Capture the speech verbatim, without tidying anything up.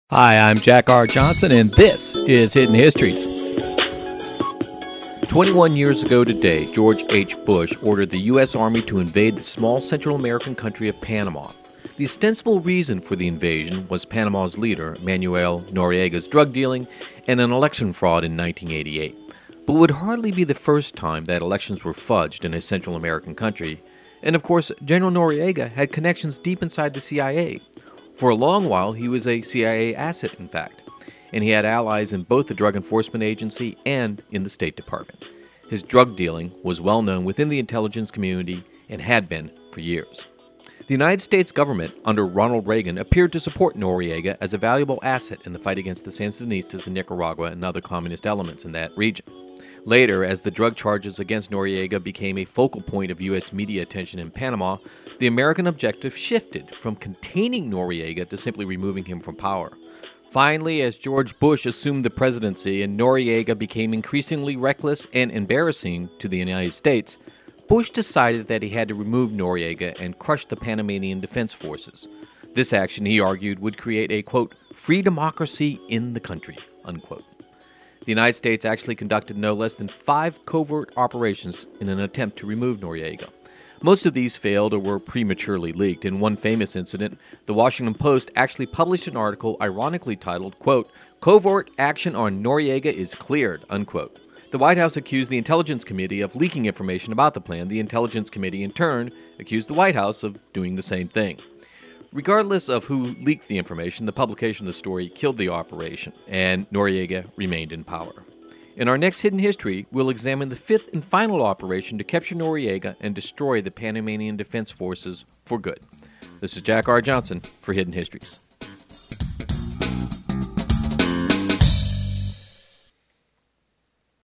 Hi, I'm Jack R. Johnson, and this is Hidden Histories. twenty-one years ago today, George H. Bush ordered the U S. Army to invade the small Central American country of Panama. The ostensible reason for the invasion was Panama's leader, Manuel Noriega's drug dealing and an election fraud in nineteen eighty-eight. But it would hardly be the first time that elections were fudged in a Central American country. And of course, General Noriega had connections deep inside the C I A. For a long while, he was a C I A asset, in fact, and he had allies in both the Drug Enforcement Agency and in the State Department. His drug dealing was well known within the intelligence community and had been for years. The United States government, under Ronald Reagan, appeared to support Noriega as a valuable asset in the fight against the Sandinistas in Nicaragua and other communist elements in that region. Later, as the drug charges against Noriega became a focal point of U S media attention in Panama, the American objective shifted from containing Noriega to simply removing him from power. Finally, as George Bush assumed the presidency and Noriega became increasingly reckless and embarrassing to the United States, Bush decided that he had to remove Noriega and crush the Panamanian Defense Forces. This action, he argued, would create a, quote, free democracy in the country, unquote. The United States actually conducted no less than five covert operations in an attempt to remove Noriega. Most of these failed or were prematurely leaked. In one famous incident, the Washington Post actually published an article ironically titled, quote, Covert Action on Noriega is Cleared, unquote. The White House accused the Intelligence Committee of leaking information about the plan. The Intelligence Committee, in turn, accused the White House of doing the same thing. Regardless of who leaked the information, the publication of the story killed the operation, and Noriega remained in power. In our next Hidden History, we'll examine the fifth and final operation to capture Noriega and destroy the Panamanian Defense Forces for good. This is Jack R. Johnson for Hidden Histories.